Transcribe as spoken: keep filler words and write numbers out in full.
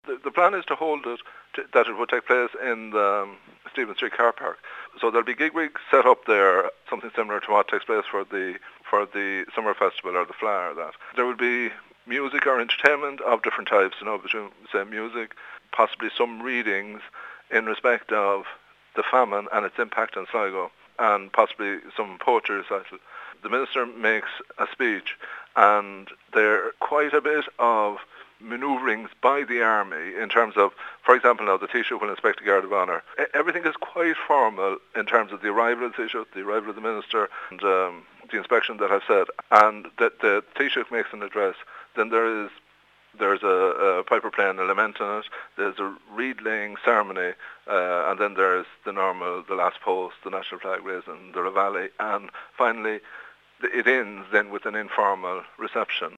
The, the plan is to hold it, to, that it would take place in the um, Stephen Street car park. So there'll be gig rigs set up there, something similar to what takes place for the for the summer festival or the Flower. That there will be music or entertainment of different types, you know, between say music, possibly some readings in respect of the famine and its impact on Sligo, and possibly some poetry recital. The minister makes a speech, and there are quite a bit of manoeuvrings by the army in terms of, for example, now the Taoiseach will inspect the Guard of Honour. Everything is quite formal in terms of the arrival of the Taoiseach, the arrival of the minister, and um, the inspection that I've said, and that the Taoiseach makes an address. Then there is there's a, a piper playing a lament in it, there's a reed-laying ceremony, uh, and then there's the normal, the last post, the national flag raising, the reveille, and finally it ends then with an informal reception.